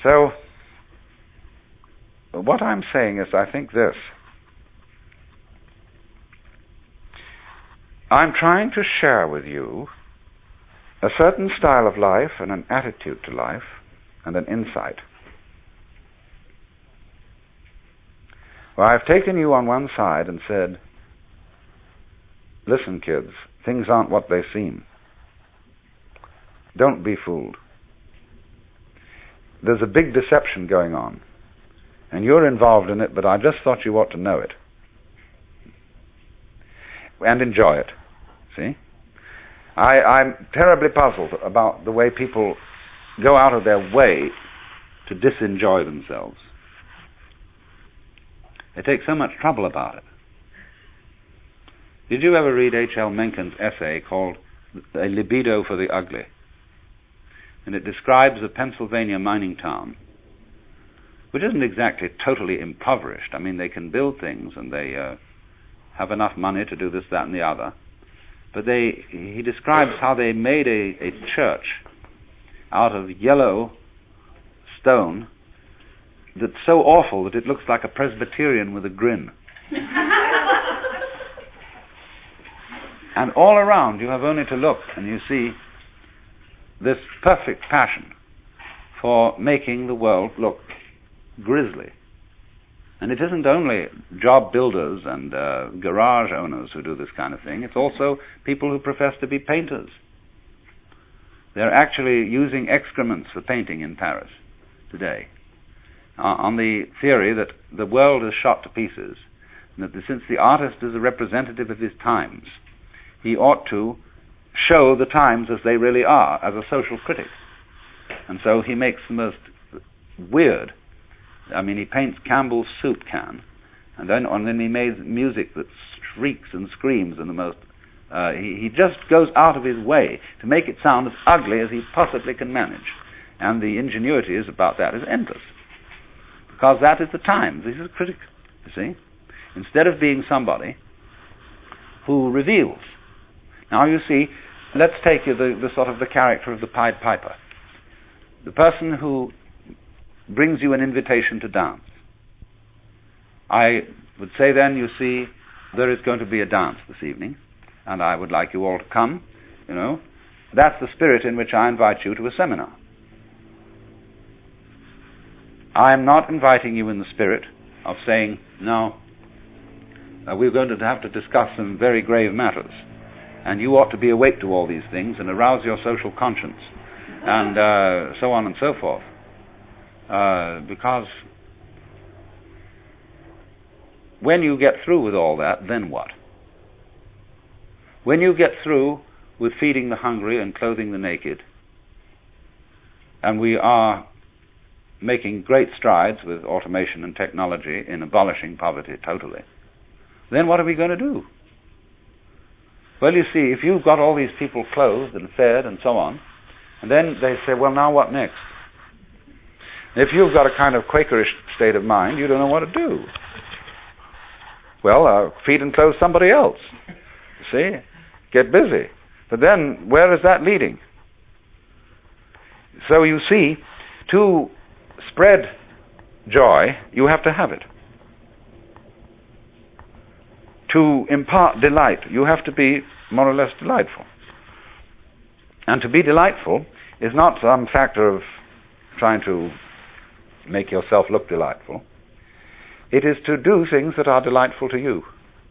So, what I'm saying is, I think this. I'm trying to share with you a certain style of life and an attitude to life and an insight. Well, I've taken you on one side and said, listen, kids, things aren't what they seem. Don't be fooled. There's a big deception going on, and you're involved in it, but I just thought you ought to know it and enjoy it. See? I'm terribly puzzled about the way people go out of their way to disenjoy themselves. They take so much trouble about it. Did you ever read H.L. Mencken's essay called A Libido for the Ugly? And it describes a Pennsylvania mining town, which isn't exactly totally impoverished. I mean, they can build things and they have enough money to do this, that, and the other. But he describes how they made a church out of yellow stone that's so awful that it looks like a Presbyterian with a grin. And all around you have only to look and you see this perfect passion for making the world look grisly. And it isn't only job builders and garage owners who do this kind of thing. It's also people who profess to be painters. They're actually using excrements for painting in Paris today, on the theory that the world is shot to pieces, and that since the artist is a representative of his times, he ought to show the times as they really are, as a social critic. And so he makes the most weird. I mean, he paints Campbell's soup can, and then he makes music that shrieks and screams in the most... he just goes out of his way to make it sound as ugly as he possibly can manage. And the ingenuity about that is endless. Because that is the times. He's a critic, you see. Instead of being somebody who reveals. Now, you see, let's take the sort of the character of the Pied Piper. The person who brings you an invitation to dance. I would say then, you see, there is going to be a dance this evening, and I would like you all to come, you know. That's the spirit in which I invite you to a seminar. I am not inviting you in the spirit of saying, no, we're going to have to discuss some very grave matters, and you ought to be awake to all these things and arouse your social conscience, and so on and so forth. Because when you get through with all that, then what? When you get through with feeding the hungry and clothing the naked, and we are making great strides with automation and technology in abolishing poverty totally, then what are we going to do? Well, you see, if you've got all these people clothed and fed and so on, and then they say, well, now what next? If you've got a kind of Quakerish state of mind, you don't know what to do. Well, feed and clothe somebody else. You see? Get busy. But then, where is that leading? So you see, to spread joy, you have to have it. To impart delight, you have to be more or less delightful. And to be delightful is not some factor of trying to make yourself look delightful. It is to do things that are delightful to you.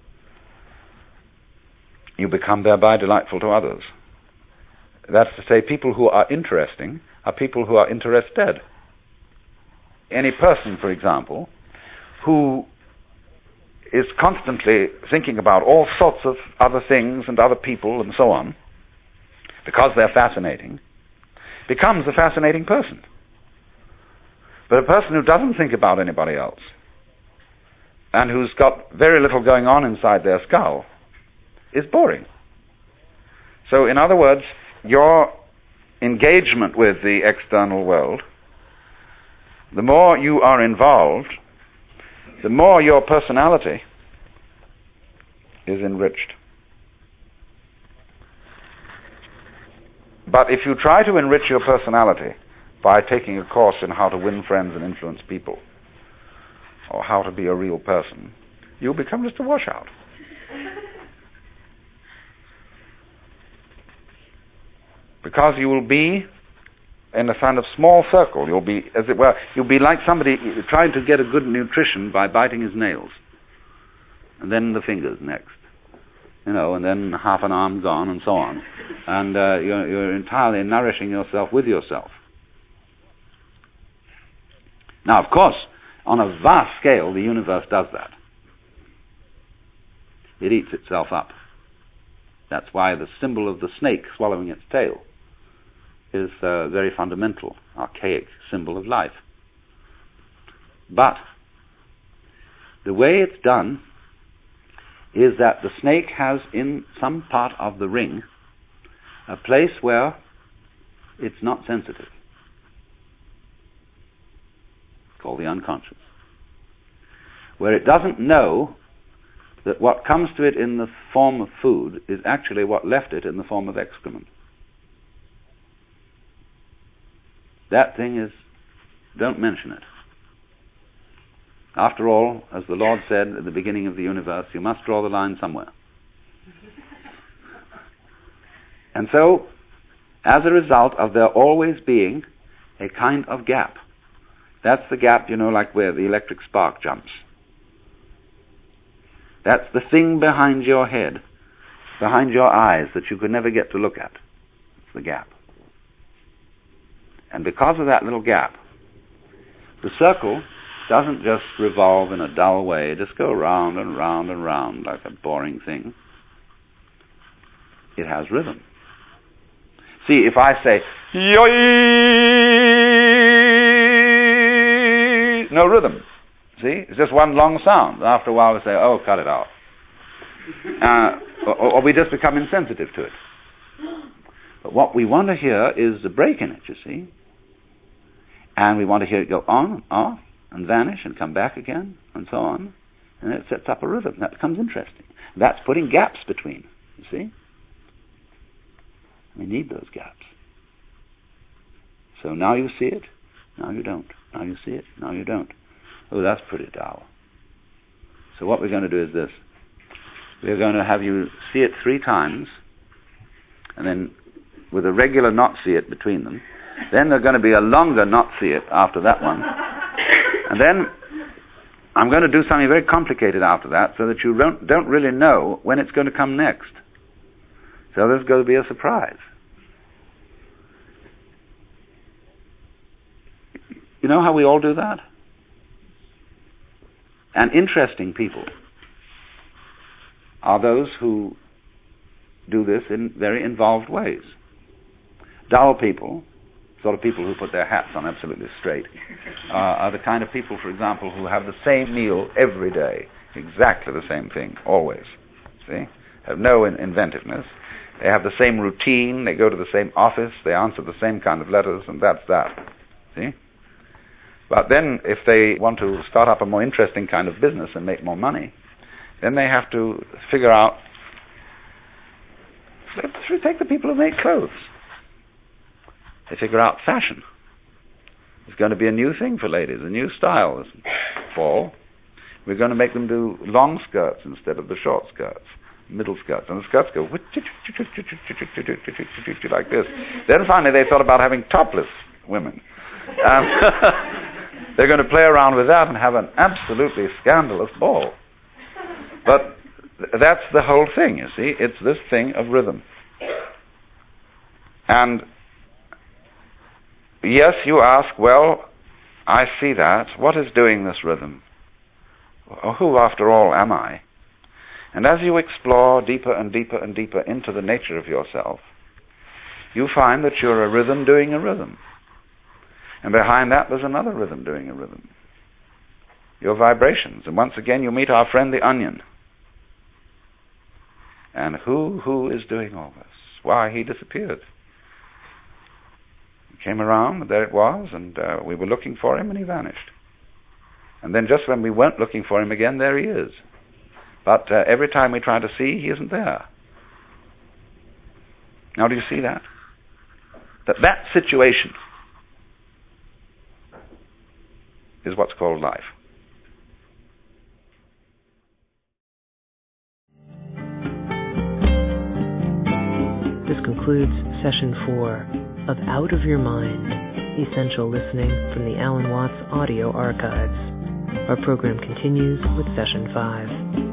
You become thereby delightful to others. That's to say, people who are interesting are people who are interested. Any person, for example, who is constantly thinking about all sorts of other things and other people and so on, because they're fascinating, becomes a fascinating person. But a person who doesn't think about anybody else, and who's got very little going on inside their skull, is boring. So, in other words, your engagement with the external world, the more you are involved, the more your personality is enriched. But if you try to enrich your personality by taking a course in how to win friends and influence people, or how to be a real person, you'll become just a washout. Because you will be in a kind of small circle. You'll be, as it were, you'll be like somebody trying to get a good nutrition by biting his nails, and then the fingers next, and then half an arm gone, and so on. And you're entirely nourishing yourself with yourself. Now, of course, on a vast scale, the universe does that. It eats itself up. That's why the symbol of the snake swallowing its tail is a very fundamental, archaic symbol of life. But the way it's done is that the snake has in some part of the ring a place where it's not sensitive. It's called the unconscious. Where it doesn't know that what comes to it in the form of food is actually what left it in the form of excrement. That thing is, don't mention it. After all, as the Lord said at the beginning of the universe, you must draw the line somewhere. And so, as a result of there always being a kind of gap, that's the gap, like where the electric spark jumps. That's the thing behind your head, behind your eyes, that you could never get to look at. It's the gap. And because of that little gap, the circle doesn't just revolve in a dull way, just go round and round and round like a boring thing. It has rhythm. See, if I say, yoy, no rhythm. See, it's just one long sound. After a while we say, oh, cut it out. Or we just become insensitive to it. But what we want to hear is the break in it, you see. And we want to hear it go on and off and vanish and come back again and so on. And it sets up a rhythm. That becomes interesting. That's putting gaps between, you see. We need those gaps. So now you see it, now you don't. Now you see it, now you don't. Oh, that's pretty dull. So what we're going to do is this. We're going to have you see it 3 times, and then with a regular not see it between them. Then there's going to be a longer not see it after that one. And then I'm going to do something very complicated after that so that you don't really know when it's going to come next. So there's going to be a surprise. You know how we all do that? And interesting people are those who do this in very involved ways. Dull people, sort of people who put their hats on absolutely straight, are the kind of people, for example, who have the same meal every day, exactly the same thing, always. See? Have no inventiveness. They have the same routine, they go to the same office, they answer the same kind of letters, and that's that. See? But then, if they want to start up a more interesting kind of business and make more money, then they have to figure out, let's take the people who make clothes. They figure out fashion. It's going to be a new thing for ladies, a new style this fall. We're going to make them do long skirts instead of the short skirts, middle skirts. And the skirts go like this. Then finally they thought about having topless women. They're going to play around with that and have an absolutely scandalous ball. But that's the whole thing, you see. It's this thing of rhythm. And yes, you ask, well, I see that. What is doing this rhythm? Who, after all, am I? And as you explore deeper and deeper and deeper into the nature of yourself, you find that you're a rhythm doing a rhythm. And behind that there's another rhythm doing a rhythm. Your vibrations. And once again you meet our friend the onion. And who is doing all this? Why, he disappeared. He came around, and there it was, and we were looking for him, and he vanished. And then just when we weren't looking for him again, there he is. But every time we try to see, he isn't there. Now do you see that? That situation is what's called life. This concludes Session 4 of Out of Your Mind, Essential Listening from the Alan Watts Audio Archives. Our program continues with Session 5.